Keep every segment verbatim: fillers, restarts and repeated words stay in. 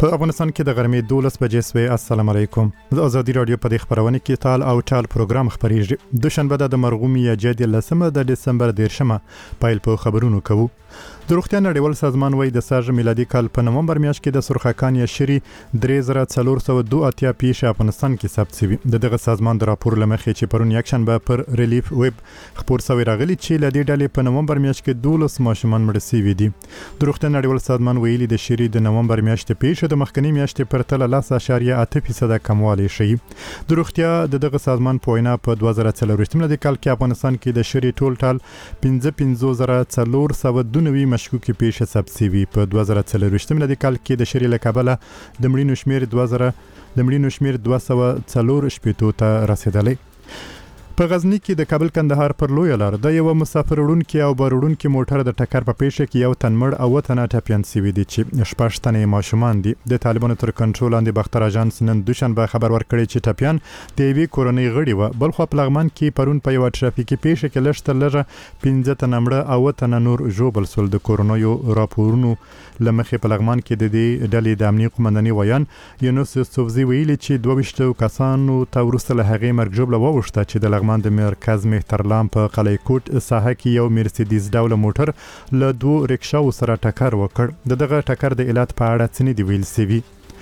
په افغانستان کې د غرمې دولس بجې سوې. السلام علیکم. د ازادي رادیو په دې خبرونه کې تال او ټال پروګرام خبرېږي. دوشنبه د مرغوم یا جدي لسمه د دسمبر دیرشمه پایل په خبرونو کوو. د روغتیا نړیوال سازمان وایي د سږ میلادي کال په نومبر میاشت کې د سرخکان یا شری درې زره څلور سوه دوه اتیا پیښې افغانستان کې ثبت شوي. د دغه سازمان د راپور له مخې چې پرون یکشنبه پر ریلیف ویب خپور شوی راغلی چې له دې ډلې په نومبر میاشت کې دولس ماشومان مړه شوي دي. د روغتیا نړیوال سازمان ویلي د شری د نومبر میاشتې پیښې د مخکنی میاشتې په پرتله لس اعشاریه اته فیصده کموالی ښیي. د روغتیا د دغه سازمان په وینا په دوه زره څلورویشتم میلادي کال کې افغانستان کې د شری ټول ټال پنځه پنځوس زره څلور سوه دوه نوي مشکوکې پیښې ثبت شوي. په دوه زره څلورویشتم میلادي کال کې د شری له کبله د مړینو شمېر دوه زره د مړینو شمېر دوه سوه څلور شپېتو ته رسېدلی. په غزنی کې د کابل کندهار پر لویه لار د یو مسافر وړونکي او بار وړونکي موټر د ټکر په پیښه کې یو تن مړ او تنه ټپیان شوي دي چې شپږ تنې ماشومان دي. د طالبانو تر کنټرول لاندې باختر اژانس نن دوشنبه خبر ورکړی چې ټپیان د یوې کورنۍ غړي وه. بلخوا په لغمان کې پرون په یوه ټرافیکي پیښه کې لږ تر لږه پنځه تنه مړه او تنه نور ژوبل شول. د کورنیو راپورونو له مخې په لغمان کې د دې ډلې د امنیه قومنداني ویان یونس یوسفزي ویلي چې دوه ویشتو کسانو ته وروسته له هغې مرګ ژوبله ووښته چې د لغمان د مرکز مهترلام په قلعه کوټ ساحه کې یو مرسیدیز ډوله موټر له دوو رکشاو سره ټکر وکړ. د دغه ټکر د علت په اړه څه نه دي ویل شوي.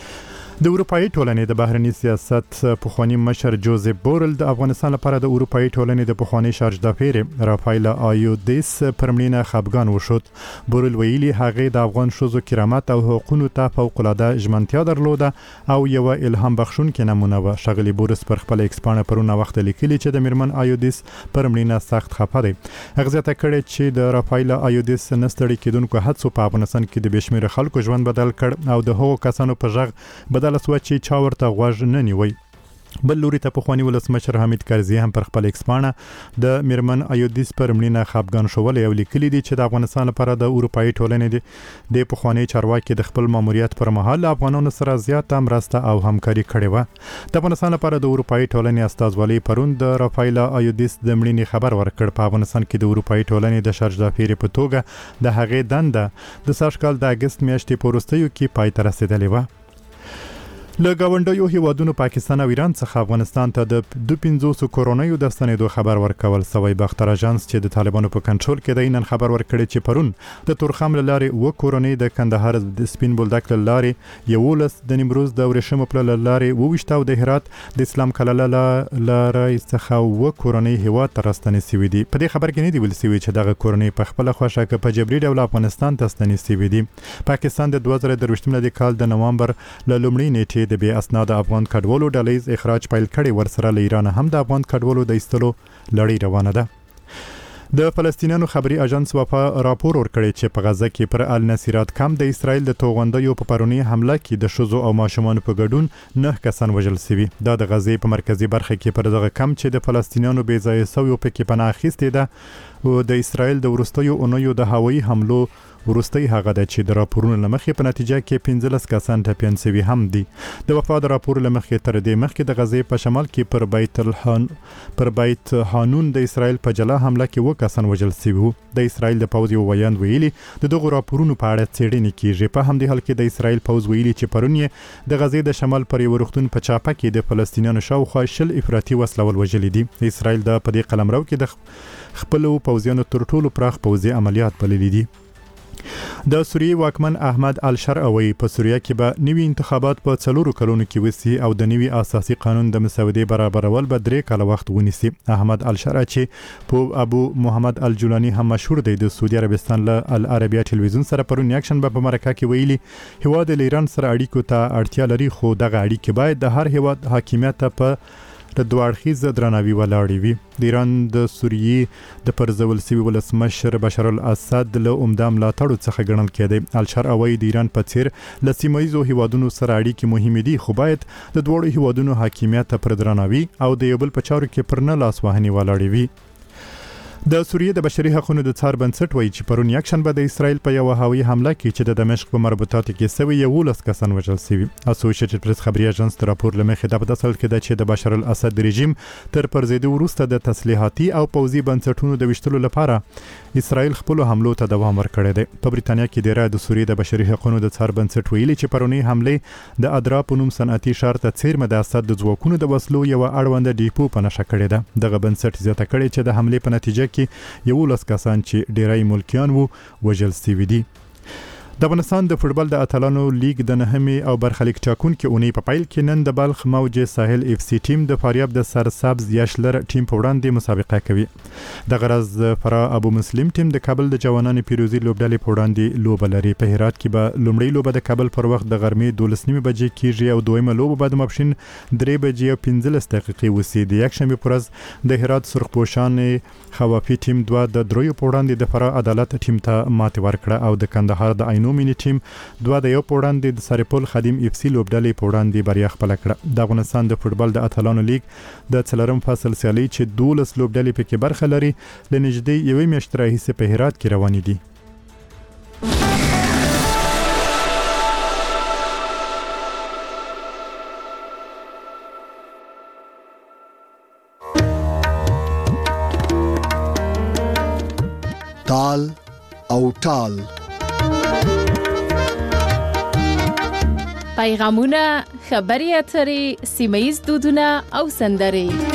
د اروپایي ټولنې د بهرني سیاست پخوانی مشر جوزف بورل د افغانستان لپاره د اروپایي ټولنې د پخوانی شارج دافیر رافایل آیودیس پر مړینه خفګان وشود. بورل ویلي هغې د افغان ښځو کرامت او حقوقو ته فوق‌العاده ژمنتیا درلوده او یوه الهام بخښونکې نمونه وه. ښاغلي بورس پر خپله ایکس پاڼه پرون وخت لیکلي چې د میرمن آیودیس پر مړینه سخت خفه دی. هغه زیاته کړې چې د رافایل آیودیس نه ستړي کېدونکو هڅو په افغانستان کې د بې شمېره خلکو ژوند بدل کړ او د هغو کسانو په غږ بدل سوه چې چا ورته غوږ نه نیوی. بل لوري ته پخوانی ولسمشر حمید کرزي هم پر خپل ایکس پاڼه د میرمن آیودیس پر مړینه خفګان ښوولی او لیکلي دي چې د افغانستان لپاره د اروپایي ټولنې د پخوانی چارواکي د خپل ماموریت پر مهال افغانانو سره زیاته مرسته او همکاري کړې وه. د افغانستان لپاره د اروپایي ټولنې استازولۍ پرون د رافایل آیودیس د مړینې خبر ورکړ. په افغانستان کې د اروپایي ټولنې د شارج دافیر په توګه د هغې دنده د سږ کال د اګست میاشتې په وروستیو کې پای ته رسېدلې وه. له ګاونډیو هیوادونو پاکستان او ایران څخه افغانستان ته د دوه پنځوسو کورنیو د ستنېدو خبر ورکول شوی. باختر اژانس چې د طالبانو په کنټرول کې دی نن خبر ورکړی چې پرون د تورخم له لارې اووه کورنۍ د کندهار د سپین بولدک له لارې یولس د نیمروز د ورېښمو پله له لارې اووه ویشت او د هرات د اسلام کلاله له لارې څخه اووه کورنۍ هیواد ته راستنې شوي دي. په دې خبر کې نه دي ویل شوي چې دغه کورنۍ په خپله خوښه که په جبري ډول افغانستان ته ستنې شوي دي. پاکستان د دوه زره درویشتم میلادي کال د نومبر له لومړۍ نیټې د بې اسناده افغان کډوالو ډلیز اخراج پیل کړي. ورسره له ایران هم د افغان کډوالو د ایستلو لړۍ روانه ده. د فلسطینیانو خبري اژانس وفا راپور ورکړی چې په غزه کې پر النصیرات کم د اسرائیل د توغندیو په پرونی حمله کې د ښځو او ماشومانو په ګډون نه کسان وژل شوي. دا د غزې په مرکزي برخه کې پر دغه کم چې د فلسطینیانو بې ځایه شویو پکې پناه اخیستې ده او د اسرائیل د وروستیو اونیو د هوایي حملو وروستی هغه ده چې د راپورونو له مخې په نتیجه کې پنځلس کسان ټپیان شوي هم دي. د وفا د راپور له مخې تر دې مخکې د غزې په شمال کې پر بیت الحان پر بیت حانون د اسرائیل په جلا حمله کې اووه کسان وژل شوي وو. د اسرائیل د پوځ یو ویاند ویلي د دغو راپورونو په اړه څېړنې کیږي. په همدې حال کې د اسرائیل پوځ ویلي چې پرون یې د غزې د شمال پر یو روغتون په چاپه کې د فلسطینیانو شاوخوا شل افراطي وسلوال وژلي دي. اسرائیل د په دې قلمرو کې د خپلو پوځیانو تر ټولو پراخ پوځي عملیات بللي دي. د سوریې واکمن احمد الشرعوي په سوریه کې به نوي انتخابات په څلورو کلونو کې وسي او د نوي اساسي قانون د مسودې برابرول به درې کاله وخت ونیسي. احمد الشرع چې په ابو محمد الجولاني هم مشهور دی د سعودي عربستان له العربیه ټلویزیون سره پرون یکشنبه په مرکه کې ویلي هیواد له ایران سره اړیکو ته اړتیا لري خو دغه اړیکې باید د هر هیواد حاکمیت په د دوه اړخیز درناوي ولاړې وي. د ایران د سوریې د پرځول شوي ولسمشر بشار الاسد له عمده ملاتړو څخه ګڼل کېدی. الشرعوي د ایران په څیر له سیمه ییزو هیوادونو سره اړیکې مهمې دي خو باید د دواړو هیوادونو حاکمیت ته پر درناوي او د یو بل په چارو کې پر نه لاس وهنې ولاړې وي. د سوریې د بشري حقوقو د څار بنسټ وایي چې پرون یکشنبه د اسرائیل په یو هوایي حمله کې چې د دمشق په مربوطاتو کې سوي یولس کسان وژل شوي. اسوسییټډ پریس خبري اژانس تر راپور لمخې د بداسل کې د چې د بشار الاسد رژیم تر پرزیدو وروسته د تسلیحاتي او پوځي بنسټونو د وشتلو لپاره اسرائیل خپل حملو ته دوام ورکړی دی. په بریتانیا کې د رای د سوریې د بشري حقوقو د څار بنسټ ویلي چې پرونی حمله د ادرا په نوم صنعتي ښار ته څیرمه د اسد د ځواکونو د وسلو یو اړوند ډیپو په نشه کړی ده. دغه بنسټ زیاته کړی چې د حمله په نتیجه کې یو لس کسان چې ډیری ملکیان وو وژل شوي دي. د افغانستان د فوتبال د اتلانو لیگ د نهمي او برخلیک ټاکونکو اونۍ په پایل کې نن د بلخ موج ساحل اف سی ټیم د فاریاب د سرسبز یاشلر ټیم په وړاندې مسابقه کوي. د غرض فرا ابو مسلم ټیم د کابل د جوانانو پیروزي لوبډلې په وړاندې لوبه لري. په هرات کې به لومړی لوبه د کابل پر وخت د غرمې دولس نیمه بجې کېږي او دویمه لوبه بعد ماپښین درې بجې او پنځلس دقیقې وسی. د یکشنبه پر ورځ د هرات سرخپوشان خوافي ټیم دوه د دریو په وړاندې د فرا عدالت ټیم ته ماتې ورکړه او د کندهار د عینو مینی ټیم دوه د یو په وړاندې د سرپل خادم اف سی لوبډلې په وړاندې بریا خپل کړه. د افغانستان د فوتبال د اتلانو لیگ د څلورم فصل سیالي چې دولس لوبډلې پکې برخه لري لنږدې یوې میاشتې راهیسې په هرات کې روانې دي. تال او ټال پیغامونه، خبري اترې، سیمه‌ییز دودونه او سندرې.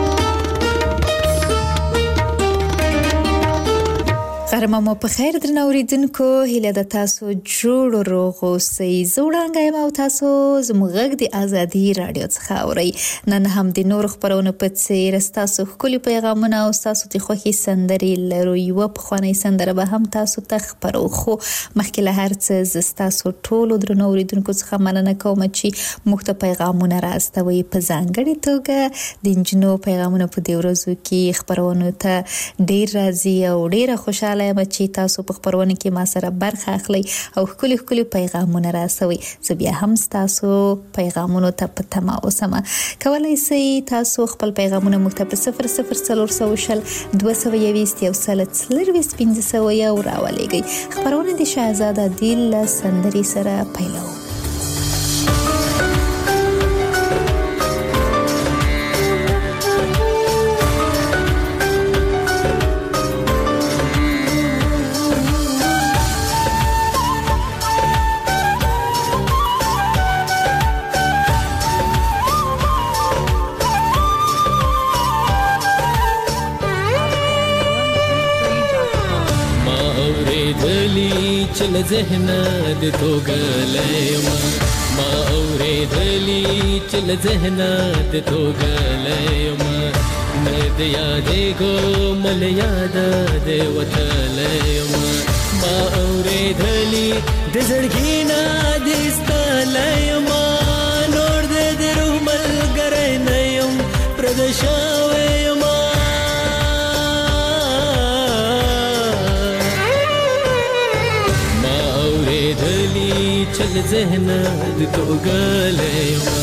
غرمه مو په خیر درنه اوریدونکو، هیله د تاسو جوړ روغ اوسئ. زه وړاندې یم او تاسو زموږ غږ د ازادي رادیو څخه اورئ. نن هم د نور خبرونو په څیر ستاسو ښکلي پیغامونه او ستاسو د خوښې سندرې لرو. یوه پخوانۍ سندره به هم تاسو ته خپرو، خو مخکې له هر څه زه ستاسو ټولو درنو اوریدونکو څخه مننه کوم چې موږ ته پیغامونه راستوئ. په ځانګړې توګه د نجونو پیغامونه په دې ورځو کې خپرونو ته ډېر راځي او ډېره خوشاله یم چې تاسو په خبرونه کې ما سره برخه اخلئ او ښکلي ښکلي پیغامونه راسوئ. زه بیا هم تاسو پیغامونو ته په تمه اوسم. کولای شئ تاسو خپل پیغامونه موږ ته په صفر صفر څلور سوه شل دوه سوه یویشت یو سل څلرویشت پنځه سوه یو راولېږئ. خبرونه د شهزاده دیل له سندرې سره پیلوو. چل ذهن د توګلېما ما اورېدلې چل ذهن د توګلېما مې د یادې ګو مل یاد د وتلېما ما اورېدلې د زړګي نه د استلېما نور د درو ملګری نه يم پردشاوېما چل ذهن د توګلېما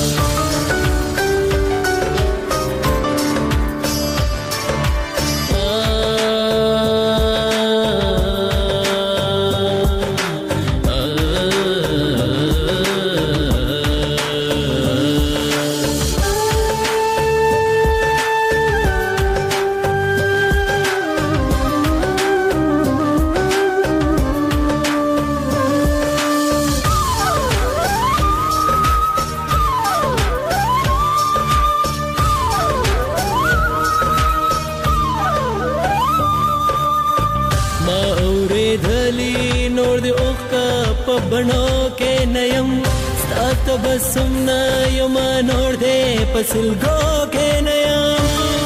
بڼو کې نیم ستا تبسم نه یم نور دې پسلګو کې نیم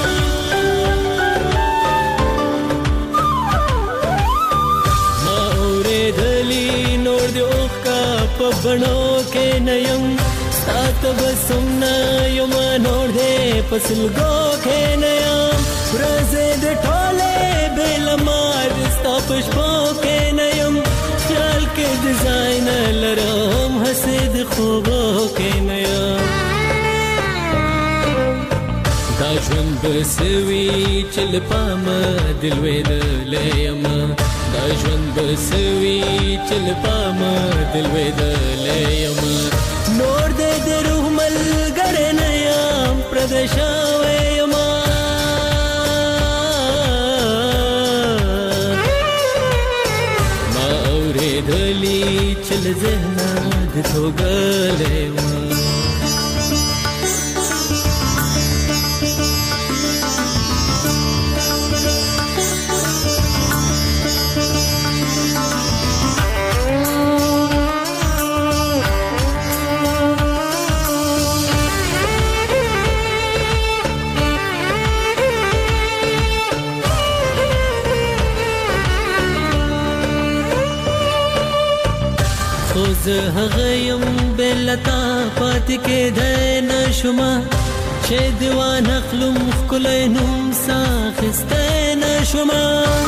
ما اورېدلې نور دې اوښکه په بڼو کې نیم ستا تبسم نه یم نور دې پسلګو کې نیم ورځې د ټولې بېلمار ستا په شپو کې نیم خیال کې ډیزاین لرم حسد خوبو کې نیا دا ژوند بسوي چل پاما دل ویدلېما دا ژوند بسوي چل پاما دل ویدلېما نور دې د روح ملګری نه یم پردی شوی یما ما اورېدلي چې له ذهنه د توږلی یما زه هغه یم بلتا پاتې کېدی نشومه چې دیوان اخلم ښکلی نوم ساخیستی نشومه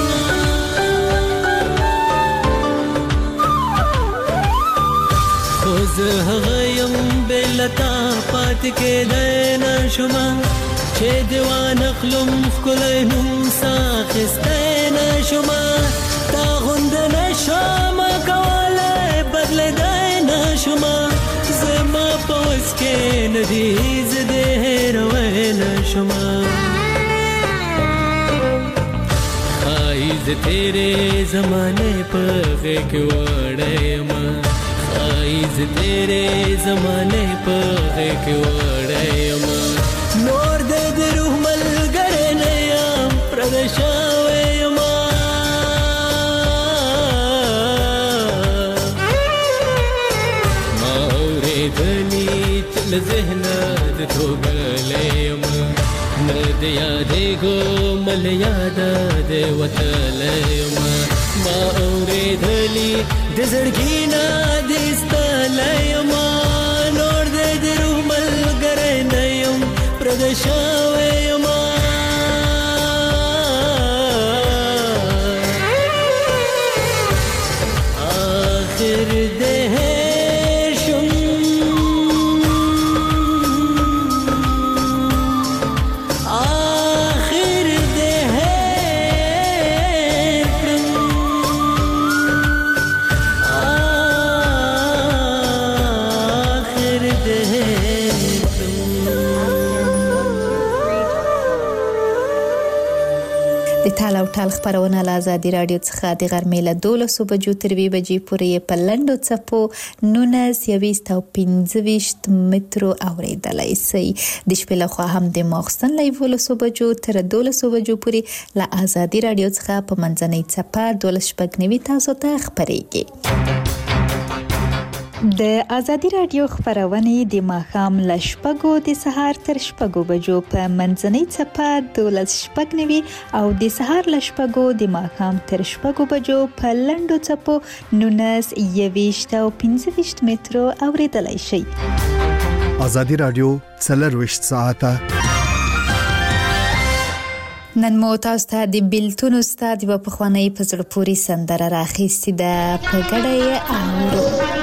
خو زه هغه یم بلتا پاتې کېدی نشومه چې دیوان اخلم ښکلی نوم ساخیستی نشومه تا غونده نشومه کولی بدلېدی نشومه زما په وس کې نه دي زه دې هېروی نشومه ښایي زه تېرې زمانې په غېږ کې وړی یمه ښایي زه تېرې زمانې په غېږ کې وړی یمه نور دې د روح ملګری نه یم پردی شوی یمه له ذهنه د توږلی یمه نه د یادېږو مل یاده د وتلی یمه ما اورېدلي د زړګي نه د ایستلی یمه نور دی د روح ملګری نه یم پردی شوی یمه آخر دی ټال او ټال خبرونه له آزادي رادیو څخه د غرمې له دولسو بجو تر وی بجې پورې په لنډو څپو نولس یویشت او پنځه ویشت مترو اورېدلای شئ د شپې لخوا هم د ماخستن له یولسو بجو تر دولسو بجو پورې له آزادي رادیو څخه په منځنۍ څپه دولس شپږ نوي تاسو ته خبرېږي. د آزادي رادیو خبرونه د ماښام له شپږو د سهار تر شپږو بجو په منځنۍ څپه دولس شپږ نوي او د سهار له شپږو د ماښام تر شپږو بجو په لنډو څپو نولس یویشت او پنځه ویشت مترو اورېدلای شئ. آزادي رادیو څلرویشت ساعته نن مو تاسو ته د بیلتون استاد په پخوانی په زړه پورې سندره راخیستې ده په ګډه یې اورو.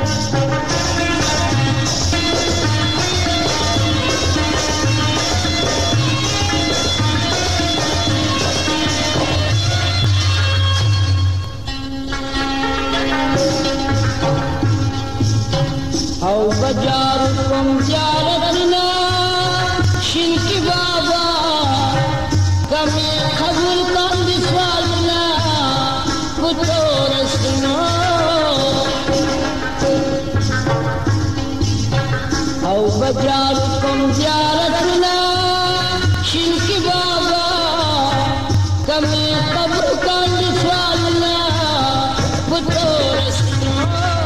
او بجار کوم زیارتنا شینکی بابا کمی قبول کن دی سوالنا کتو رسنا او بجار کوم زیارتنا شینکی بابا کمی قبول کن دی سوالنا کتو رسنا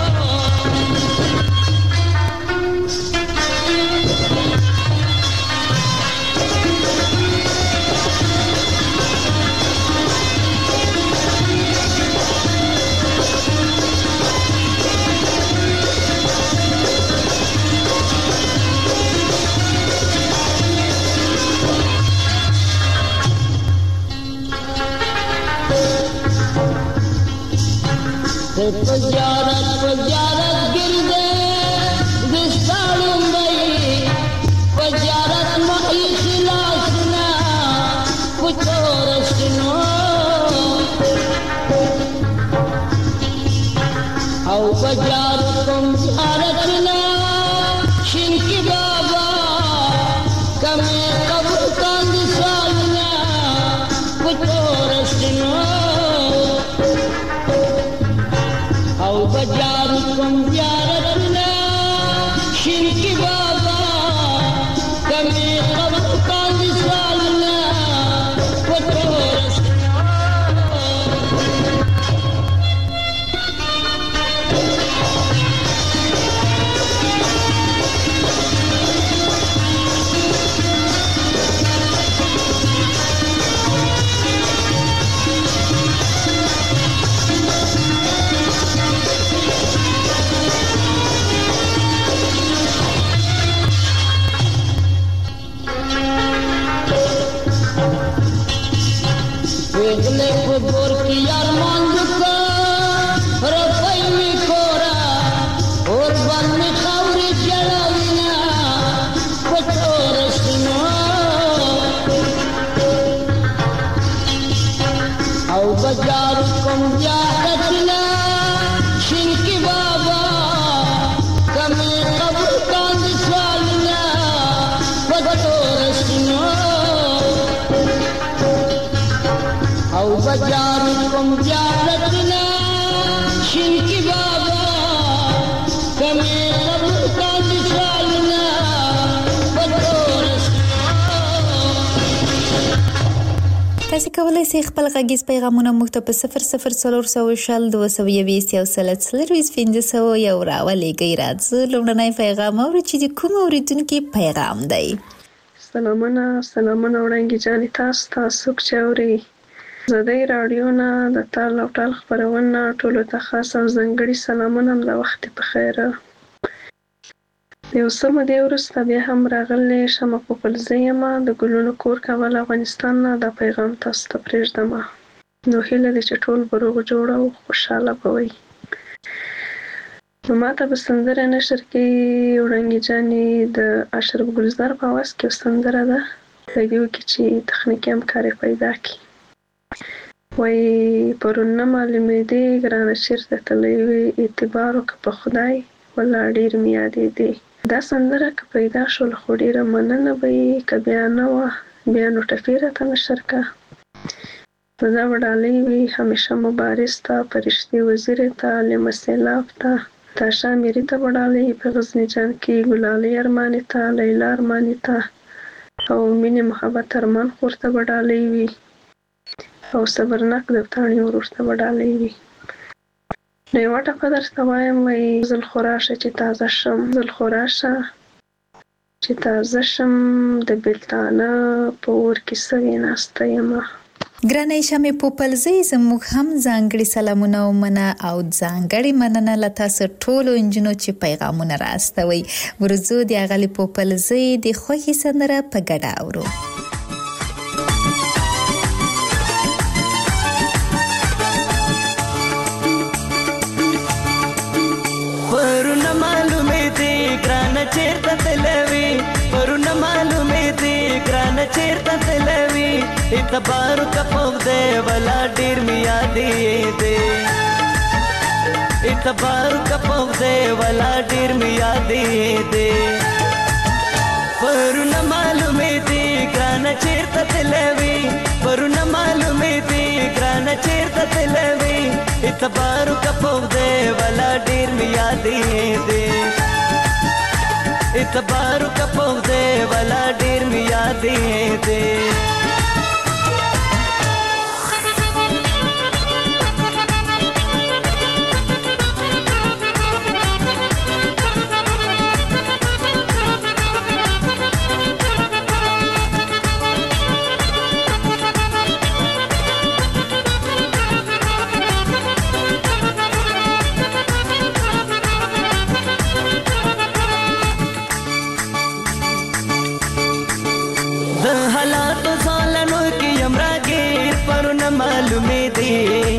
Pajarat pajarat girde distalum bai pajarat ma ikhlasna پغلې په ګور کې یار مانځکا رپای می کورا اور باندې خاورې چلاوینا پټور سينو او بازار کوم یا کتنا شینکی بابا کمه قبر باندې سوالنا پټور سينو او بازار کوم یا کتنا شینکی بابا کمه قبر باندې سوالنا پټور تاسو کولای شئ خپل غږیز پیغامونه موږ ته په صفر صفر څلور سوه شل دوه سوه یویشت یو سل څلرویشت پنځه سوه یو راولېږئ. راځه لومړنی پیغام اورو چې د کوم اورېدونکي پیغام دی. سلامونه سلامونه وړاندې جانې تاسو تاسو چې اورئ ازادۍ راډیو نه د تال او ټال خپرونه ټولو ته خاص او ځانګړي سلامونه د وخت په خیر. د یو څه مودې وروسته بیا هم راغلی شمه پوپلزه یم د ګلونو کور کابل افغانستان نه دا پیغام تاسو ته پرېږدم. نو هیله ده چې ټول به روغ جوړ او خوشحاله به وئ. نو ماته به سندره نشر کې وړانګې جانې د اشرف ګلزار په اواز کې یو سندره ده په دې کې چې تخنیکي همکاري پیدا کړي. وایي پرون نه معلومېدې ګرانه چېرته تللی وې اعتبار وکړه په خدای والله ډېر مې یادېدې. دا سندره که پیدا شول خو ډېره مننه به یې که بیا نه وه بیا نو ټپې راته نشر کړه. نو دا به ډالۍ وي همیشه مبارز ته فرشتې وزیرې ته لمه سیلاب ته تاشا میري ته به ډالۍ په غزني جان کې ګلالۍ ارمانې ته لیلا ارمانې ته او مینې محبت ارمان خور ته به ډالۍ وي او صبرناک دفتاڼي ورور ته به ډالۍ وي. نو یوه ټپه درته وایم وایي زل خو راشه چې تازه شم زل خو راشه چې تازه شم د بېلتانه په اور کې سوې ناسته یمه. ګرانې شمې پوپلزۍ زموږ هم ځانګړي سلامونه ومنه او ځانګړې مننه له تاسو ټولو نجونو چې پیغامونه راستوئ. ورځو د اغلې پوپلزۍ د خوښې سندره په ګډه اورو. پرونه معلومې دي ګرانه چېرته تلوي پرونه معلومې دي ګرانه چېرته تلوي اعتبار کپو دې ولا ډېر مې یادېدې اعتبار کپو دې ولا ډېر مې یادېدې پرونه معلومې دي ګرانه چېرته تلوي پرونه معلومې دي ګرانه چېرته تلوي اعتبار کپو دې ولا ډېر مې یادېدې اعتبار کپو دې ولا ډېر مې یادېدې معلومې دي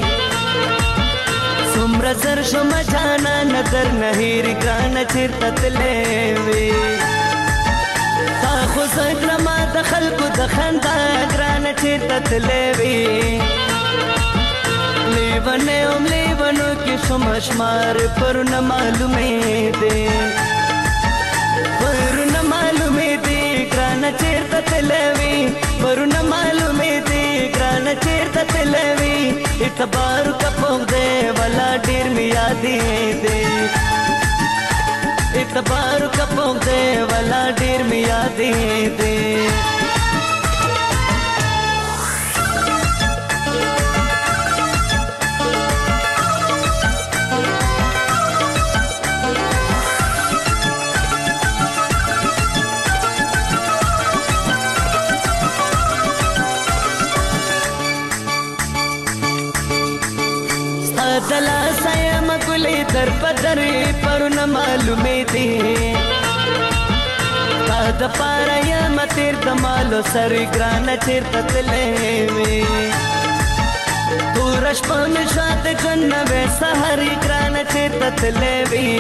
څومره زر شوم جانا نظر نه هېرې ګرانه چېرته تللی وې تا خو زه کړمه د خلکو د خندا ګرانه چېرته تللی وې لیونی وم لیونو کې شوم شمار پرونه معلومې دي پرونه معلومې دي ګرانه چېرته تللی وې پرونه معلومې دي ګرانه چېرته تلوي اعتبار کپو دې ولا ډېر مې یادېدې اعتبار کپو دې ولا ډېر مې یادېدې دلا سایم ګلې در بدر پرونه معلومې دي تا د پاره یم تیر د مالو سر ګرانه چېرته تللی وې ټول شپه مې شاته کنه وې سحري ګرانه چیرته تللې وې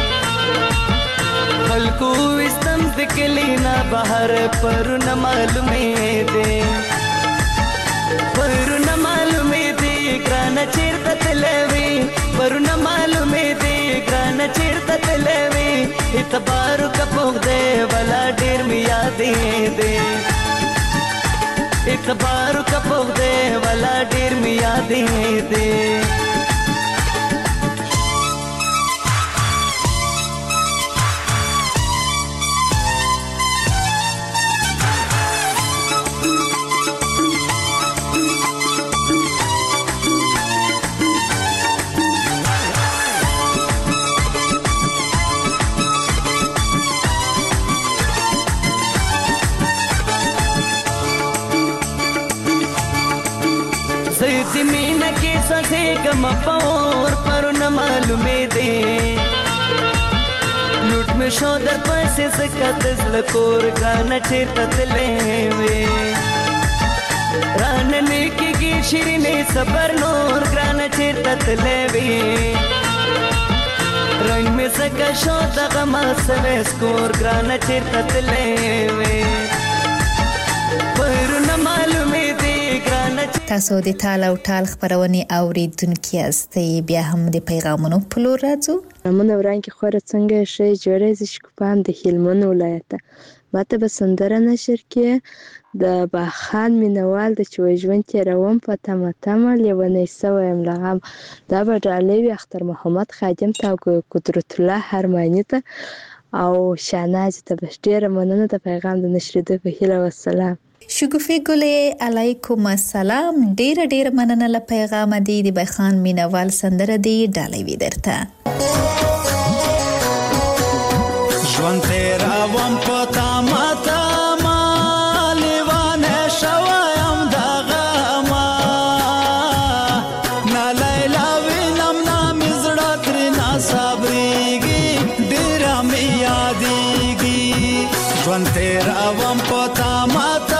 خلکو وستم دکلینا بهر پرونه معلومې دي پرونه معلومې دي ګرانه چیرته تللې وې پرونه معلومې دي ګرانه چیرته تللې وې اعتبار کپوغ دې ولا ډېر مې یادې دي اعتبار کپوغ دې ولا ډېر مې یادې دي زیدی مینا کی سسے کم پور پر نہ معلومے دے لوٹ میں شو در پاسے سکت زلکور گانا چیرتا تلے وے راننے کی کی شیرینی صبر نور گانا چیرتا تلے وے رنگ میں سکا شو دغما سوے سکور گانا چیرتا تلے وے پر نہ معلومے دے تاسو د تال او ټال خبرونه اوریدونکو یاستئ بیا هم د پیغامونو په لور راځو من ورانکي خوره څنګه شي جوړې ز شکوپان د هلمند ولایت ماته به سندره نشر کې د باخان مینوال د چويژوند کې روان په تمه تمه لیونی سویم لغم دا به ډالوي اختر محمد خادم تا قدرت الله هرمانی ته او شاناز ته بشډیره مننه د پیغام د نشریدو په هیله والسلام شګوفي ګلې علیکم السلام ډیر ډیر مننه له پیغام دی د بخان مینوال سندره دی ډالوي درته ژوند تیرا وم پتا ماتا ما لیوانه شوایم دغه ما نا لیلا وینم نام زړه ترنا صبرېږي ډېر مې یادېږي ژوند تیرا وم پتا ماتا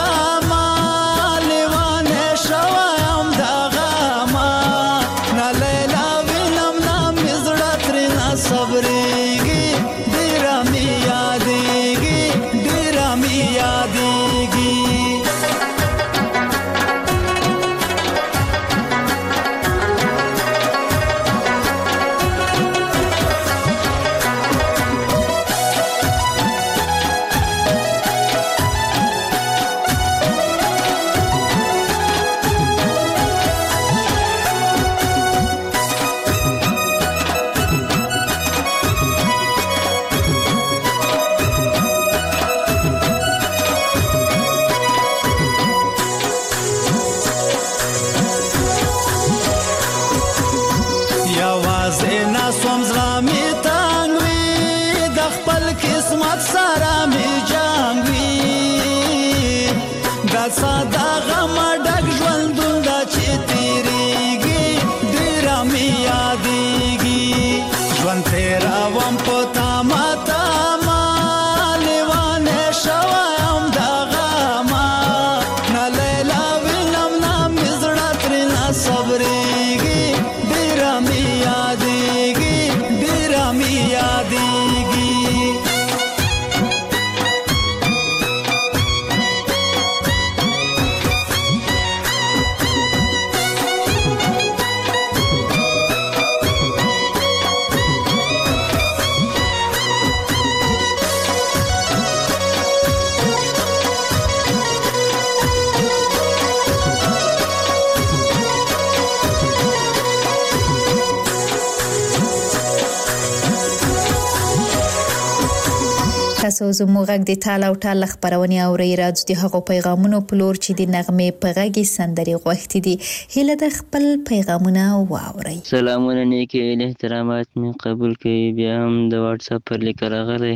تاسو زموږ غږ د تال او ټال خبرونه اوري راځي د هغو پیغامونو په لور چې د نغمه په غږی سندري غوښتي دي هله د خپل پیغامونه واوري سلامونه نیکی احترامات من قبول کوي بیا هم د واتس اپ پر لیک راغلی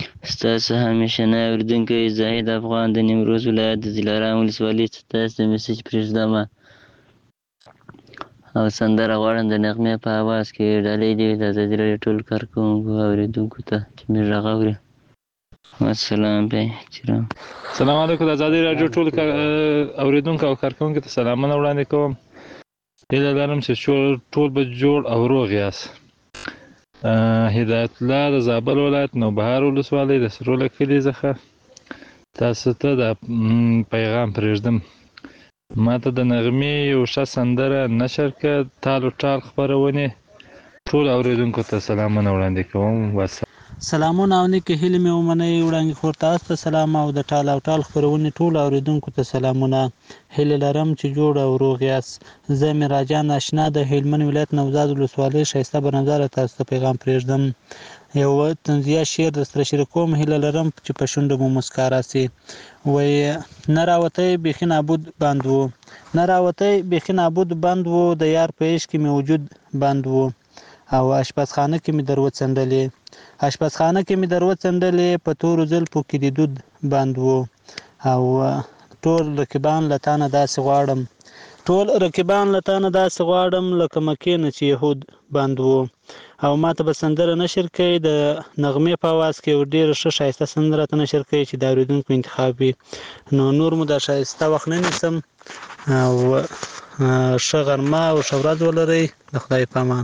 ستاسو همیشه نه اوریدونکو زاهد افغان د نیمروز ولایت د دلارام ولسوالۍ څخه د میسج پرېږدم او سندره غواړم د نغمه په आवाज کې ډالۍ دی د زړه ټول کارکونکو اوریدونکو ته چې مې راغوري السلام علیکم سلام علیکم د ازادي رادیو ټول اوریدونکو او کارکونکو ته سلامونه وړاندې کوم هیله لرم چې ټول به جوړ او روغ یاست. هدایت الله د زابل ولایت نوبهار ولسوالۍ د سروله کلي څخه تاسو ته د پیغام پرېږدم. ماته د نغمې یو ښه سندره نشر کړه. تال و ټال خپرونې ټول اورېدونکو ته سلامونه وړاندې کوم. واسه سلامونه او نیکې هیلې مې ومنئ. وړاندې خور تاسو ته سلام او د ټال او ټال خپرونې ټول اورېدونکو ته سلامونه. هیلې لرم چې جوړ او روغ یاست. زه مراجان اشنا د هلمند ولایت نوزاد ولسوالۍ ښایسته بنظره تاسو ته پیغام پرېږدم. یو طنزیه شعر درسره شریکوم. هیله لرم چې په شونډو مو مسکا راسي. وایي نه راوتی بیخي نابود بند و، نه راوتی بیخي نابود بند و، د یار په عشق کې مې وجود بند و، او اشپزخانه کې مې در وڅنډلې، اشپزخانه کې مې در وڅنډلې، په تورو زلفو کې د دود بند و، او ټول رقیبان له تا نه داسې غواړم، ټول رقیبان له تا نه داسې غواړم لکه مکې نه چې یهود بند و. او ما ته به سندره نشر کوي د نغمې په اواز کې یو ډېره ښه ښایسته سندره ته نشر کوي چې د اورېدونکو انتخاب وي. نو نور مو دا ښایسته وخت نه نیسم او ښه غرمه او ښه ورځ ولرئ. د خدای په امان.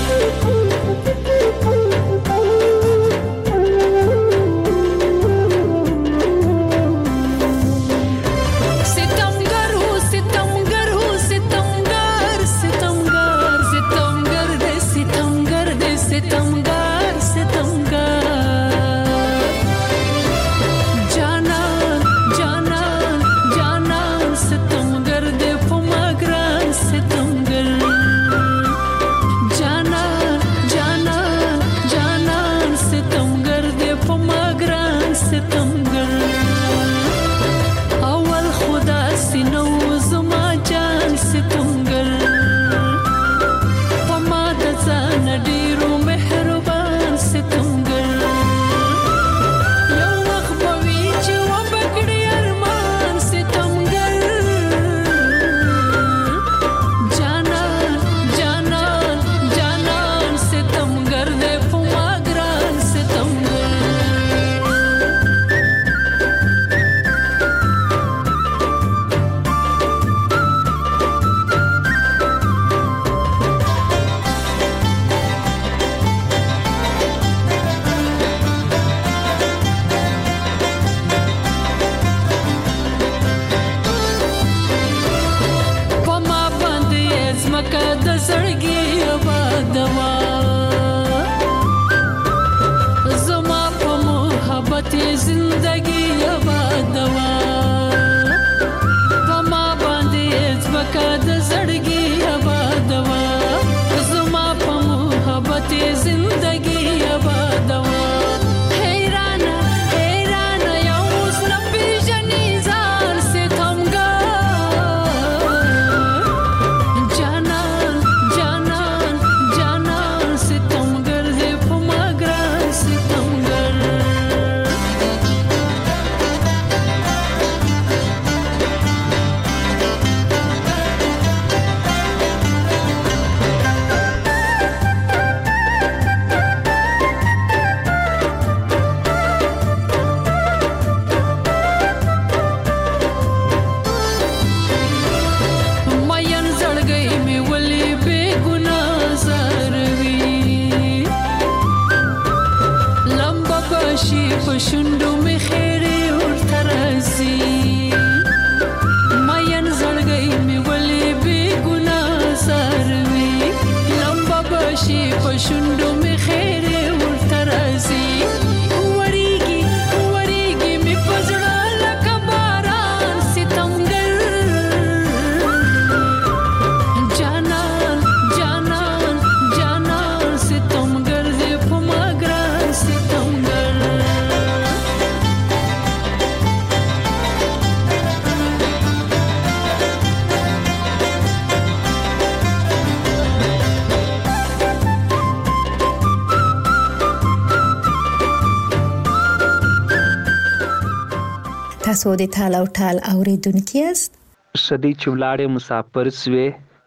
تاسو د ټال او ټال اوریدونکو یاست. شدی چولاړې مسافر سوې،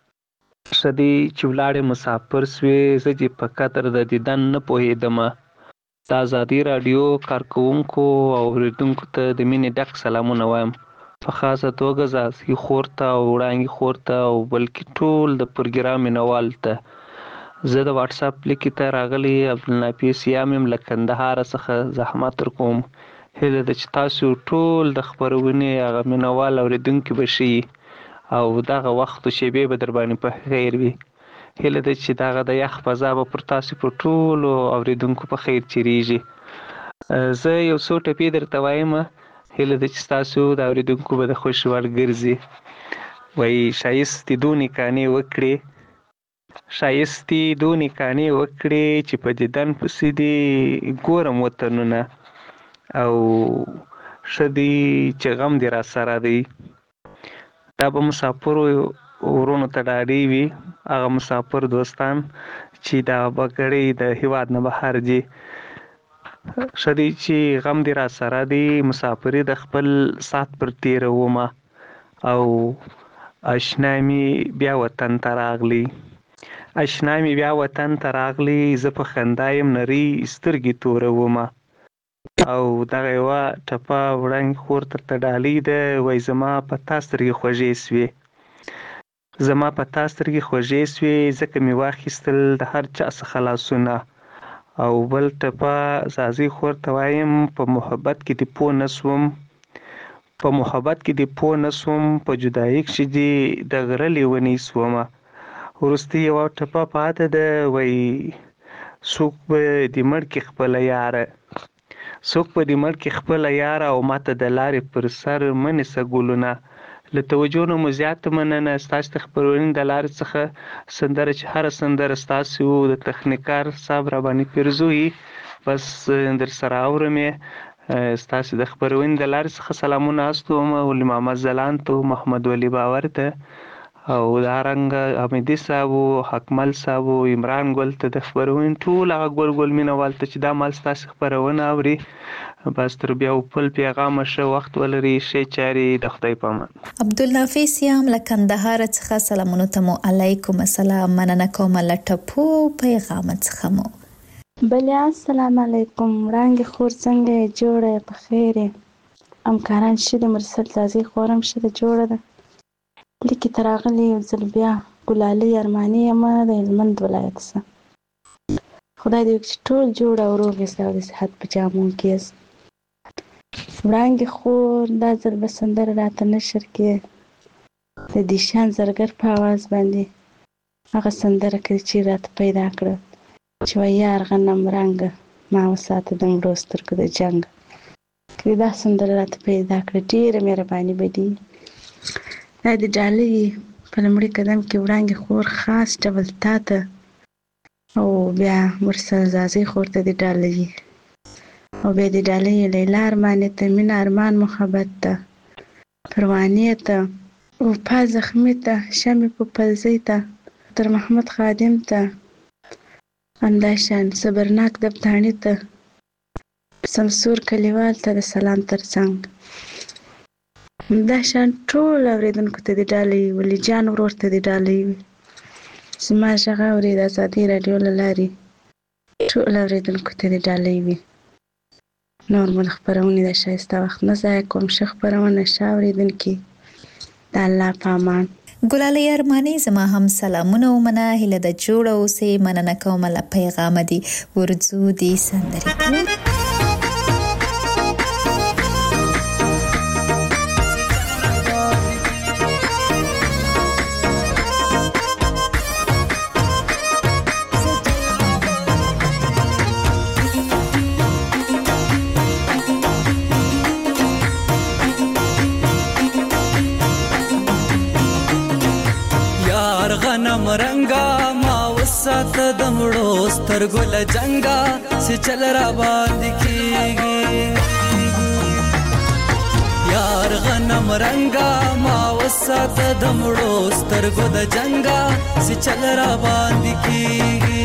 شدی چولاړې مسافر سوې، زه چې په قدر د دیدن نه پوهېدم. د ازادي راډیو کارکوونکو او اوریدونکو ته د مینې ډک سلامونه وایم. په خاصه توګه زاسي خور ته او وړانګې خور ته او بلکې ټول د پروګرام مینوال ته زه د واتس اپ لیکې ته راغلی عبدالنافع سیام یم له کندهاره څخه زحمت در کوم. هیله ده چې تاسو ټول د خپرونې هغه مینوال اورېدونکي به شي او دغه وخت و شیبې به در باندې په خیر وي. هیله ده چې دغه د یخ فضا به پر تاسو په ټولو اورېدونکو په خیر چیرېږي. زه یو څو ټپې درته وایم، هیله ده چې ستاسو د اورېدونکو به د خوښ وړ ګرځي. وایي ښایستې دونې کانې وکړې ښایستې دونې کانې وکړې چې په دیدن پسې دې ګورم وطنونه او ښه دی چې غم دې را سره دی. دا به مسافرو ورونو ته ډاډې وي، هغه مسافر دوستان چې دا بګړۍ د هیواد نه بهر ځي. ښه دی چې غم دې را سره دی، مسافري د خپل ساعت پر تېرومه او اشنا مې بیا وطن ته راغلی اشنا مې بیا وطن ته راغلی زه په خندا یم نرۍ سترګې تورومه. او دغه یوه ټپه وړانګې خور درته ډالۍ ده. وایي زما په تا سترګې خوږې سوې زما په تا سترګې خوږې سوې ځکه مې واخیستل د هر چا څخه لاسونه. او بل ټپه زازۍ خور ته وایم په محبت کې دې پوه نه سوم په محبت کې دې پوه نه سوم په جدایي کښې دې د غره لیونۍ سومه. وروستۍ یوه ټپه پاته ده. وایي څوک به دې مړ کړي خپله یاره څوک به دې مړ کړي خپله یاره او ماته د لارې پر سر مه نیسه ګلونه. له توجه نه مو زیاته مننه. ستاسو د خپرونې د لارې څخه سندره چې هره سندره ستاسو د تخنیکار صاحب را باندې پیرزوي بس در سره اورم یې. ستاسو د خپرونې د لارې څخه سلامونه استوم ولي محمد ځلاند ته، محمد ولی باور ته او دارنګه حمیدي صاحب و، حکمل صاحب و، عمران ګل ته د خپرونې ټول هغه ګل ګل مینوال ته چې دا مال ستاسو خپرونه اوري. بس تر بیا بل پیغامه ښه وخت ولري، ښې چارې د خدای په امان. عبدالنافع سیام له کندهار څخه سلامونو ته مو علیکم السلام مننه کوم له ټپو پیغام څخه مو. بله السلام علیکم وړانګې خور څنګه یې جوړه یې په خیر یې همکاران ښه دي مرسل زازۍ خور هم ښه ده جوړه ده. لیکې ته راغلې یو ځل بیا ګلالۍ ارماني یم د هلمند ولایت څخه. خدای دې وکړي چې ټول جوړ او روغ یاست او د صحت په جامو کې یاست. وړانګې خور دا ځل به سندره راته نشر کړې د دیشان زرګر په اواز باندې هغه سندره کړې چې راته پیدا کړه چې وایي یار غنم رنګه ما وساته د مړو سترګو د جنګ. کړې دا سندره راته پیدا کړه ډېره مهرباني به دي. دا د ډالۍ په لومړي قدم کې وړانګې خور خاص ډول تا ته او بیا مرسل زازۍ خور ته د ډالۍ او بیا د ډالۍ لیلا ارماني ته، مینه ارمان محبت ته، پروانې ته، وفا زخمي ته، شمې په پلزۍ ته، تر محمد خادم ته، همداشان صبرناک دبتاڼي ته، سمسور کلیوال ته د سلام ترڅنګ همداشان ټول اورېدونکو ته د ډالۍ ولی جان ورور ته د ډالۍ وي. زما غږ اوري د ازادۍ راډیو له لارې ټول اورېدونکو ته د ډالۍ وي. نور مو د خپرونې د ښایسته وخت نه ضایع کوم. ښه خپرونه ښه اورېدونکي د الله په امان. ګلالۍ ارماني زما هم سلامونه ومنه. هیله د جوړه اوسې مننه کوم له پیغامه دي ورځو دي سندرې رنگا ما وسات د مړو سترګو له جنگا چې چل را باندې کیږي یار غنم رنگا ما وسات د مړو سترګو د جنگا چې چل را باندې کیږي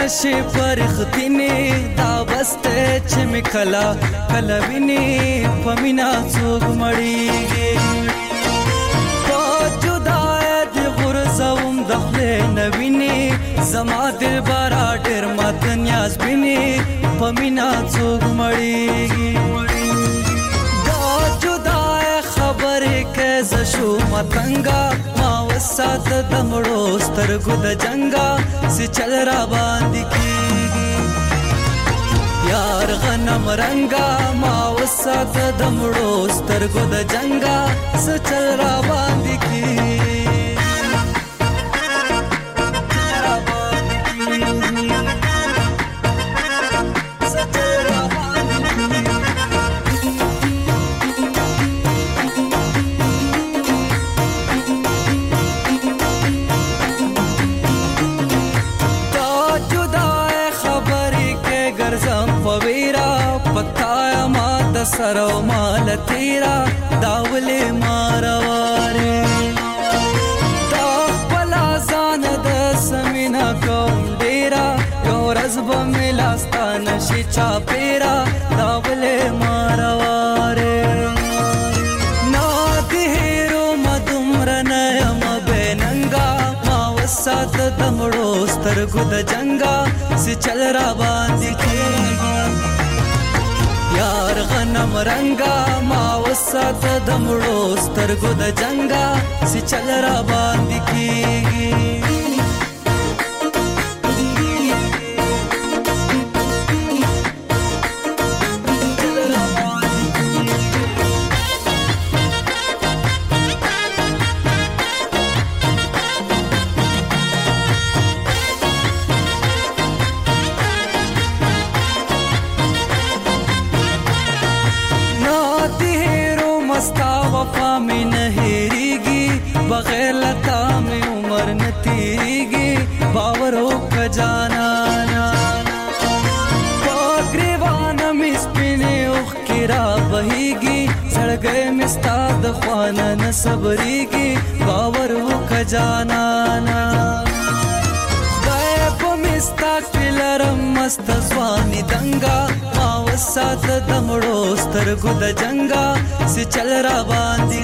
نشي پرختینه دا بسته چې می کلا کلا ویني پمینا څوک مړیږي په جدای د غرزوم دخله نویني زما دل بارا ډیر مات نیاز بیني پمینا څوک مړیږي دا جدای خبره کې زشو متنګا ما وسات دمړو سترګو د جنگا سي چل را باندې کیږي یار غنم رنگا ما وسات دمړو سترګو د جنگا سي چل را باندې کیږي سرو مال تیرا داولې مارواره دا بلا ځان د سمینا کوم ډیرا یو رزب ملاستان شي چا پیرا داولې مارواره نا دهرو مدمر نیم بننګا ما وسات دمړو سترګو د جنگا سي چل را باندې کیږي یار غنم رنگا ما وسات دمړو سترګو د جنگا سي چل را باندې کیږي बगैर लता में उम्र न तीरेगी बावरों का जाना पागरेवान मिस्पिने उखिरा बहेगी सड़ गए मिस्ताद ख्वाना न सबरेगी बावरों का जाना गायब मिस्ता किलरम मस्त स्वानी दंगा मावसात दमड़ो स्तरगु द जंगा से चल रा बांधी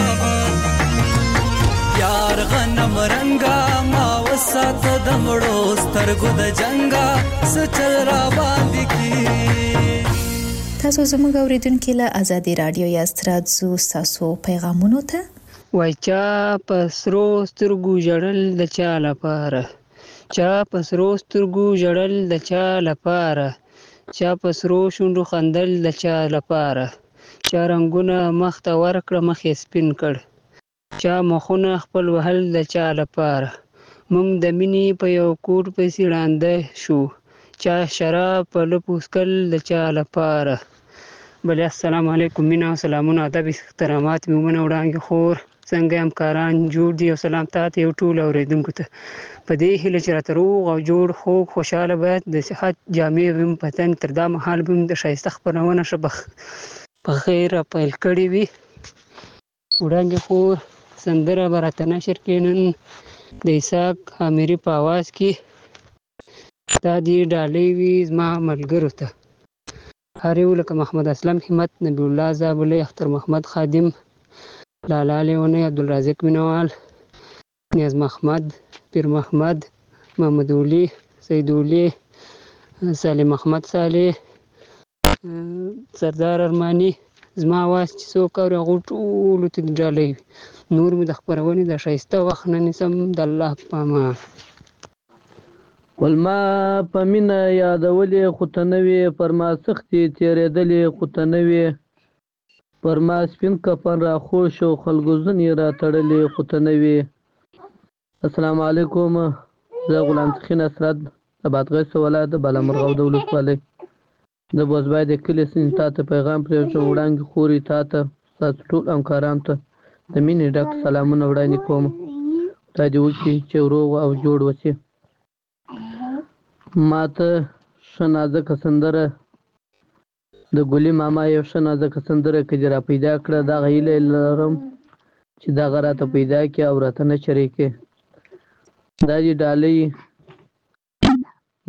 यार غنم رنگا ما وسات دمړو سترګو د جنگا سچل را باندې کی تاسو زموږ اوریدونکو له ازادي رادیو یا ستراتزو تاسو پیغامونو ته وای چا پسرو سترګو جړل د چا لپاره چا پسرو سترګو جړل د چا لپاره چا پسرو شوندو خندل د چا لپاره چا رنگونه مخ ته ورکړه مخې سپین کړ چا مخونه خپل وهل د چا لپاره مونږ د مینې په یو کوټ پسې ړانده شو چا شراب په لپوسکل د چا لپاره بلې السلام علیکم مینا او سلامونه ادب احترامات میمونه وړاندې خور څنګه همکاران جوړ دي او سلام تاسو یو ټول اوریدونکو ته په دې هیله چې راته روغ او جوړ خو خوشاله باید د صحت جامع ویم پتن تر دا مهال بم د شایسته خبرونه شبخ په خیر پیل کړی وي وړاندې خور سندره برات نشر کینن د اساق اميري په आवाज کې تا دی ډالۍ وی زما ملګرو ته هریو لکه محمد اسلم همت نبی الله زابله اختر محمد خادم لالا لیونه عبدالرازق مینوال نیاز محمد پیر محمد محمد ولی سید ولی سالم محمد صالح سردار ارمانی زما واس چې څوک اور غوټولو ته ډالۍ نور مې د خبرونې د شایسته وخت نه نسم د الله پاما ولما پمینه یادولې خو ته نوې پر ما سختې تېرېدلې خو ته نوې پر ما سپین کفن را خوش او خلکو ځنې را تړلې خو ته نوې السلام علیکم زه غلام سخین اسرد د بادغیس ولایت بالامرغه د ولسوالۍ د بوزبای د کلي سین تاسو پیغام پرې وړاندې خوري تاسو تاسو ټول همکاران ته د مینې ډک سلامونه وړاندې کوم ته دې وکړي چې روغ او جوړ وشي ماته شنازه کسندره د ګلی ماما یو شنازه کسندره کې را پیدا کړه دا غیله لرم چې دا غراته پیدا کې او راته نه شریکه دا دې ډالۍ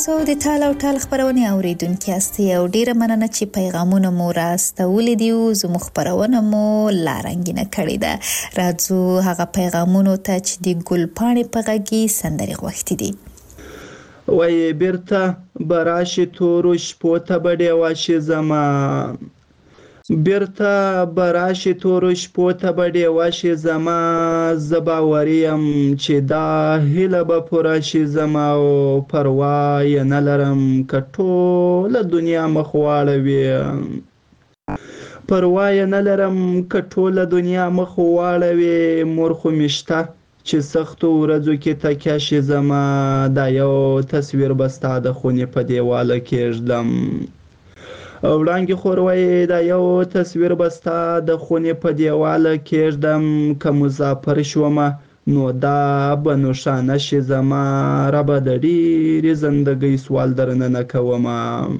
تاسو د تال او ټال خبرونه اوریدونکو یاستئ او ډیره مننه چې پیغامونه مو راستولې دي او زموږ خبرونه مو لارنګینه کړې ده. راځو هغه پیغامونو ته چې د ګلپاڼې په غږی سندرې غوښتي دي. وای بیرته براشي تورو شپو ته بډې واشي زما بیرته براشي تورو شپو ته بډې واشي زما زباوریم چې دا هیله به پوره شي زما او پروا یې نه لرم که ټوله دنیا مخ واړوي پروا یې نه لرم که ټوله دنیا مخ واړوي مور خو مې شته چې سختو ورځو کې تکیه شي زما دا یو تصویر به ستا د خونې په دیواله کېږدم وړانګې خور وایي دا یو تصویر به ستا د خونې په دیواله کېږدم که مسافر شومه نو دا به نښانه شي زما ربه د ډېرې زندګۍ سوال درنه نه کومه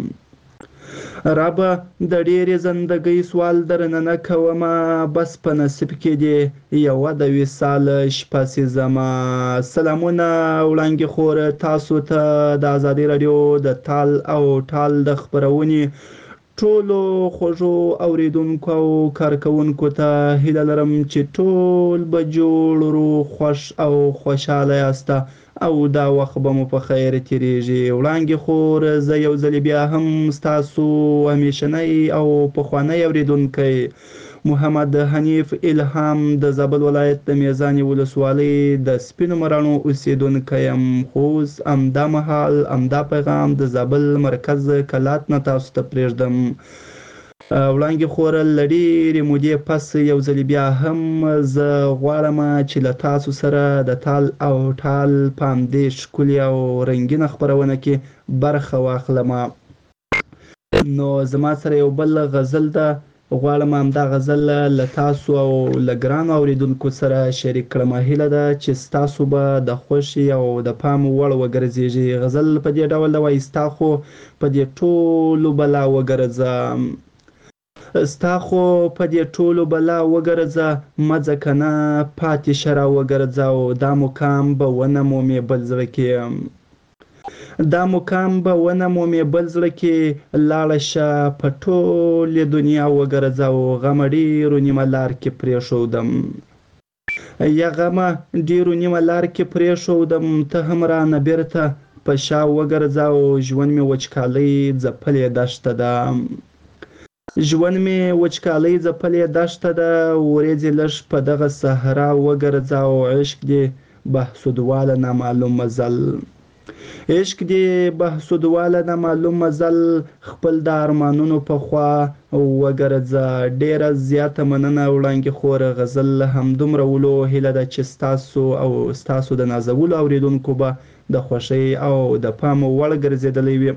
ربه د ډېرې زندګۍ سوال درنه نه کومه بس په نصیب کې دی یوه د وصال شپه سي زما. سلامونه وړانګې خور تاسو ته د ازادي راډیو د تال او ټال د خپرونې ټولو خوږو اوریدونکو او کارکوونکو ته هیله لرم چې ټول به جوړ روغ خوښ او خوشحاله یاسته او دا وخت به مو په خیر تیریږي. وړانګې خور زه یو ځل بیا هم ستاسو همیشنی او پخوانی اوریدونکی محمد حنیف الهام د زابل ولایت د میزانې ولسوالۍ د سپینو مراڼو اوسیدونکی یم. خو اوس همدا مهال همدا پیغام د زابل مرکز کلات نه تاسو ته پرېږدم. وړانګې خور له ډېرې مودې پس یو ځل بیا هم زه غواړم چې له تاسو سره د تال او ټال په همدې ښکلې او رنګینه خپرونه کې برخه واخلم. نو زما سره یو بل غزل ده غواړم همدا غزل له تاسو او له ګرانو اوریدونکو سره شریک کړم. هیله ده چې ستاسو به د خوښې او د پام وړ وګرځېږي. غزل په دې ډول ده وایي ستا خو په دې ټولو بلا وګرځه ستا خو په دې ټولو بلا وګرځه مه ځه نه پاتې شه را وګرځه او دا مقام به ونه مومې بل زړه کې دا مقام به ونه مومې بل زړه کې لاړه شه په ټولې دنیا وګرځه او غمه ډېرو نیمه لار کې پرېښودم یا غمه ډېرو نیمه لار کې پرېښودم ته هم رانه بېرته په شا وګرځه او ژوند مې وچکالۍ ځپلې دښته ده ژوند مې وچکالۍ ځپلې دښته ده ورېځې لږ په دغه صحرا وګرځه او عشق دې بحسودواله نامعلوم مزل عشق دې بحسودواله نامعلوم مزل خپل د ارمانونو په خوا وګرځه. ډېره زیاته مننه وړانګې خور غزل همدومره ولو هیله ده چې ستاسو او ستاسو د نازولو اوریدونکو به د خوښۍ او د پام وړ ګرځېدلی وي.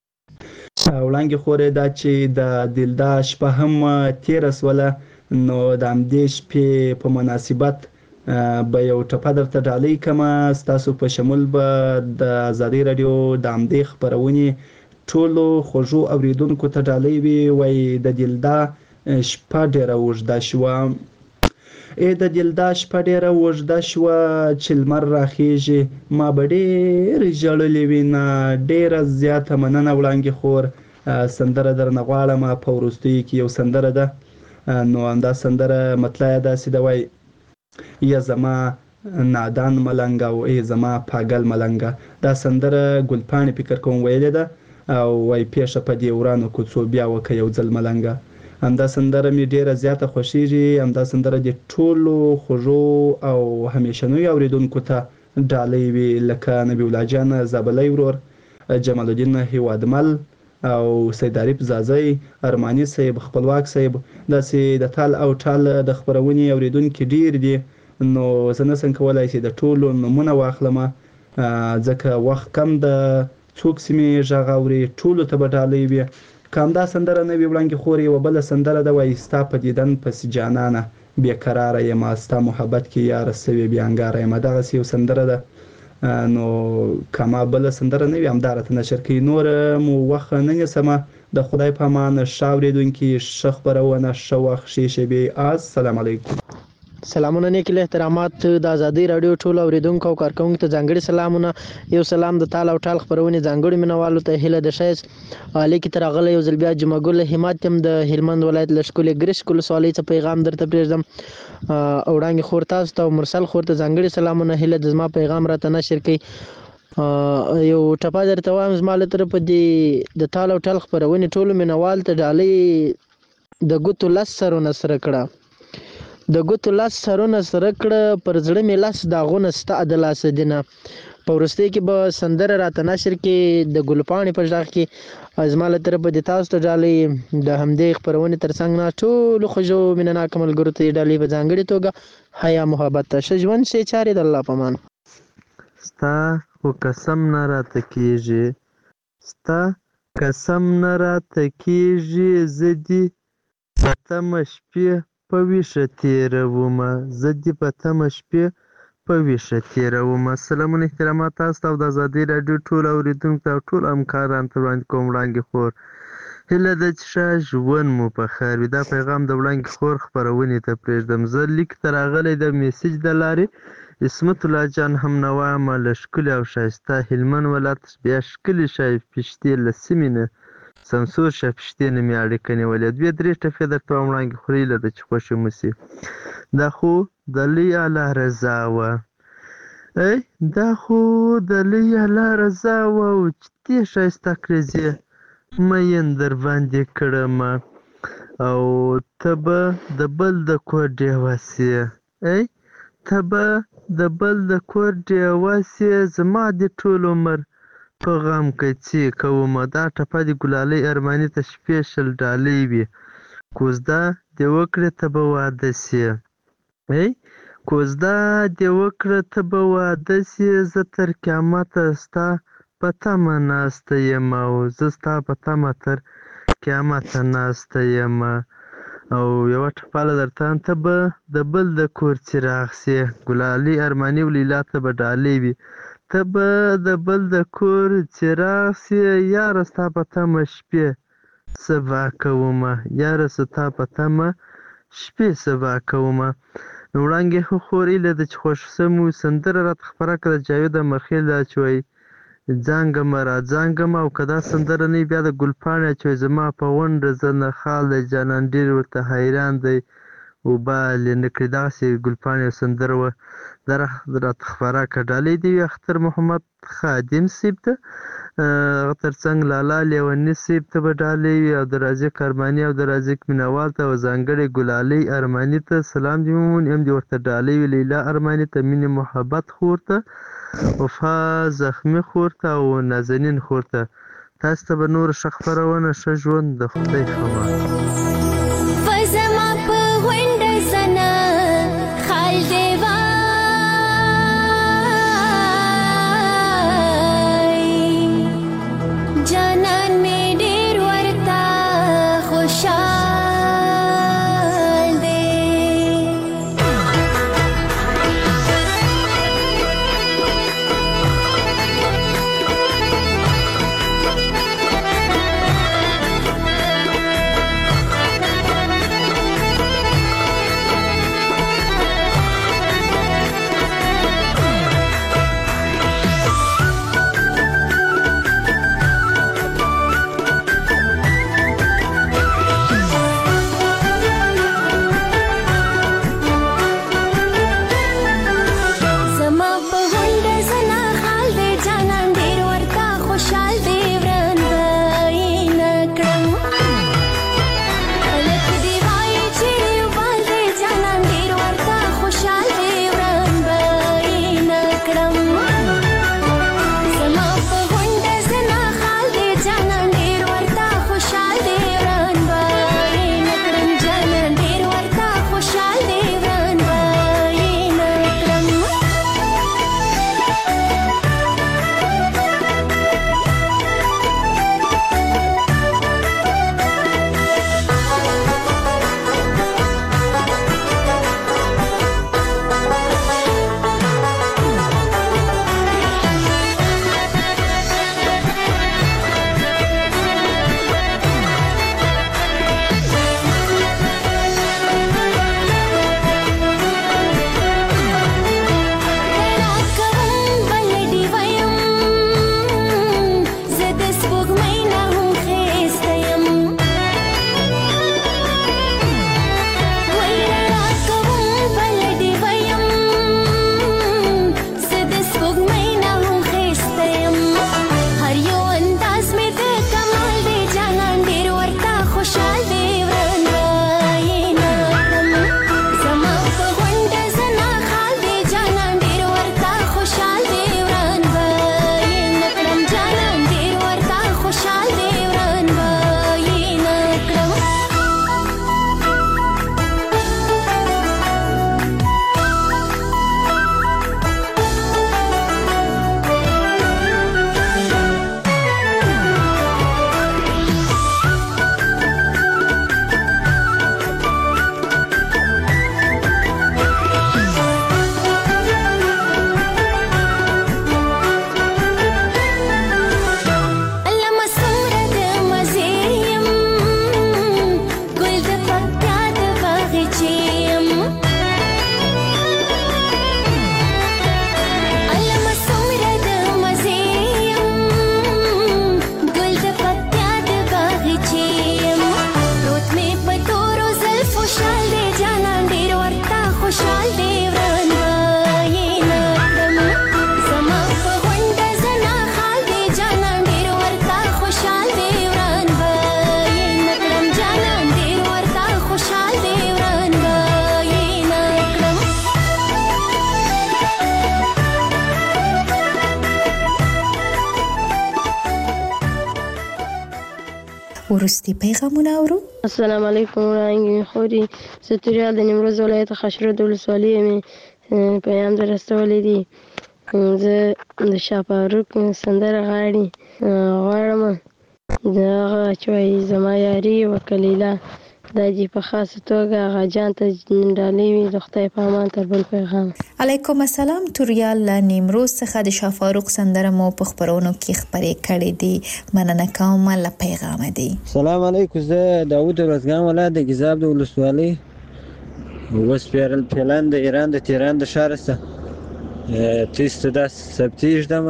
وړانګې خورې دا چې د دلدا شپه هم تېره سوله نو د همدې شپې په مناسبت به یو ټپه درته ډالۍ کړمه. ستاسو په شمول به د ازادي راډیو د همدې خپرونې ټولو خوږو اوریدونکو ته ډالۍ وي. وایي د دلدا شپه ډېره اوږده شوه ای د دلدا شپه ډېره اوږده شوه چې لمر راخیږي ما به ډېر ژړلې وي نه. ډېره زیاته مننه وړانګې خور. سندره درنه غواړم په وروستیو کې یو سندره ده نو همدا سندره مطلع یې داسې ده وایي یا زما نادان ملنګ او ای زما پاگل ملنګ. دا سندره ګلپاڼې فکر کوم ویلې ده او وایي پیښه په دې ورانو کوڅو بیا وکه یو ځل ملنګ. همدا سندره مې ډېره زیاته خوښیږي. همدا سندره د ټولو خوږو او همیشنیو اوریدونکو ته ډالۍ وي لکه نبی الله جان زابلی ورور جمال الدین هیوادمل او سید عارف زازی ارمانی صاحب خپلواک صاحب داسې د تال او ټال د خپرونې اوریدونکي ډېر دي نو زه نشم کولی چې د ټولو نومونه واخلم ځکه وخت کم ده څوک چې مې غږ اوري ټولو ته به ډالۍ وي. که همدا سندره نه وي وړانګې خور یوه بله سندره ده وایي ستا په دیدن پسې جانانه بېقراره یم ستا محبت کې یاره سوې بې انګاره یم دغسې یو سندره ده نو که ما بله سندره نه وي همدا راته نشر کوي. نور مو وخت نه نیسمه د خدای په امان ښه اورېدونکي ښه خپرونه ښه وخت ښې شېبې. السلام علیکم. سلامونه نیک له احترامات د ازادي رادیو ټول اوریدونکو او کارکونکو ته ځانګړي سلامونه. یو سلام د تال او ټال خبرونه ځانګړي منوالو ته هله د شایز لیکي تر غله یو ځل بیا جمعه ګل همت هم د هلمند ولایت لشکول ګریش کول سوالي ته پیغام درته پرېږدم. اوړانګ خور تاسو ته مرسل خور ته ځانګړي سلامونه هله د زما پیغام راته نشر کړي. یو ټپه درته وایم زما له طرفه د تال او ټال خبرونه ټول منوال ته ډالۍ د ګوتو لس سرونه سره کړه د ګوتو لاس سرونه سره کړه پر زړه مې لاس داغونه ستا د لاسه دینه. په وروستۍ کې به سندره راته نشر کې د ګلپاڼې په غږ کې زما له طرفه د تاسو ته ډالۍ د همدې خپرونې تر څنګ نه ټولو خوږو مینهناکو ملګرو ته یې ډالۍ په ځانګړې توګه حیا محبت ته ښه ژوند ښې چارې د الله په امان. ستا خو قسم نه راته کېږي ستا قسم نه راته کېږي زه دې په تمه شپې په ویښه تېرومه زه دې په تمه شپې په ویښه تېرومه. سلامونه احترامات تاسو ته او د ازادي راډیو ټول اورېدونکو ته او ټول همکارانو ته وړاندې کوم وړاندې خور هیله ده چې ښه ژوند مو په خیر وي. دا پیغام د وړاندې خور خپرونې ته پرېږدم. زه لیک ته راغلی د میسج د لارې عصمت الله جان هم نه وایم له ښکلي او ښایسته هلمند ولایت بیا ښکلي شای پشتې له سیمې نه سمسور شاه پشتې نه مې اړیکه نیولې. دوې درې ټپې درته وایم وړاندې خورې هیله ده چې خوښې مو شي. دا خو د لوی الله رضا وه ای دا خو د لوی الله رضا وه او چې دې ښایسته کړزې مین در باندې کړمه او ته به د بل د کور ډېوه سې ای ته به د بل د کور ډېوه سې زما دې ټول عمر په غم کې کومه. دا ټپه د ګلالۍ ارماني ته سپیشل ډالۍ وي. کوزده دې وکړې ته به واده سې ای کوزده دې وکړه ته به واده سې زه تر قیامته ستا په تمه ناسته یم او زه ستا په تمه تر قیامته ناسته یم. او یوه ټپاله درته ته به د بل د کور څراغ سې ګلالۍ ارماني او لیلا ته به ډالۍ وي. ته به د بل د کور څراغ سې یاره ستا په تمه شپې سبا کومه یاره ستا په تمه شپې سبا کومه. نو وړاندې خور هیله ده چې خوښ سم سندره راته خپره کړه د جاوید امرخیل دا چې وایي ځانګمه را ځانګمه او که دا سندره نه وي بیا د ګلپاڼې چې زما په غونډه زه نه خال دی جانان ډېر ورته حیران دی وبال یې نه کړي دغسې ګلپاڼې سندره وه دا راته خپره کړه. ډالۍ دې وي اختر محمد خادم صیب ته هغه تر څنګ لالا لیوني صیب ته به ډالۍ وي او د رازق ارماني او د رازق مینوال ته او ځانګړې ګلالۍ ارماني ته سلام دې وموني هم دې ورته ډالۍ وي. لیلا ارماني ته مینې محبت خور ته وفا زخمي خور ته او نازنین خور ته تاسو ته به نور ښه خپرونه ښه ژوند د خدای خبر. ورستي پیغامونه اورو. السلام علیکم وړاندې خوري ستوریال د نیمروز ولایت خشرود ولسوالۍ مې پیغام در رسولی دی. زه د شاه فاروق سندره غاړي غواړم د هغه چې وایي زما یاري وکلیله دا دې په خاصه توګه هغه جان ته ډالۍ وي د خدای په امان تر بل پیغام. علیکم السلام. توریال له نیمروز څخه د شاه فاروق سندره مو په خبرونو کې خبرې کړې دي. مننه کوم له پیغام دی. سلام علیکم. زه داوود ورزګان ولایت د ګیزاب د ولسوالۍ وسپیرل پلان د ایران د تهران د ښار څخه تیسته د سبتیج دمه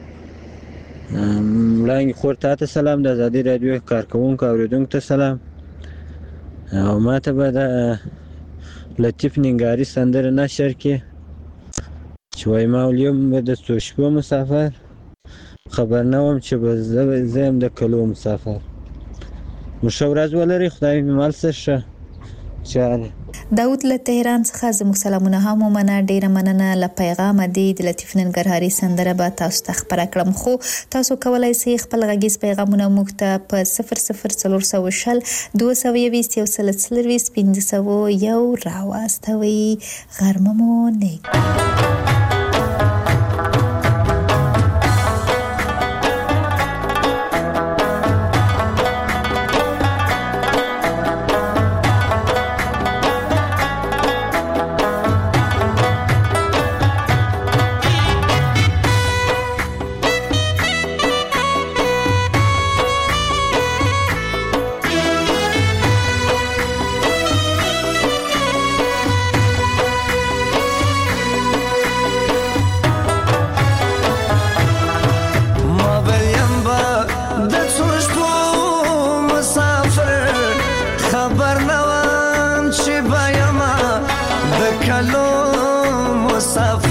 ملانګ خور ته سلام د آزادي رادیو کارکونکو اوریدونکو ته سلام او ماته به د لطیف ننګاري سندره نشر کې چې وایي ما اليوم به د څو شپو مسافر خبر نه وم چې به زه یم د کلو مسافر. مو ښه ورځ ولرئ. خدای مې مل څه ښه چاره. داود له تهران څخه زموږ سلامونه هم ومنه. ډیره مننه له پیغام دی. د لطیف ننګرهاري سندره به تاسو ته خبره کړم خو تاسو کولای شئ خپل غږیز پیغامونه موږ ته په صفر صفر څلور سوه شل دوه سوه یویشت یو سل څلرویشت پنځه سوه یو راواستوئ. غرمه مو نیک. خبر نوام چې بایم د کلو مسافر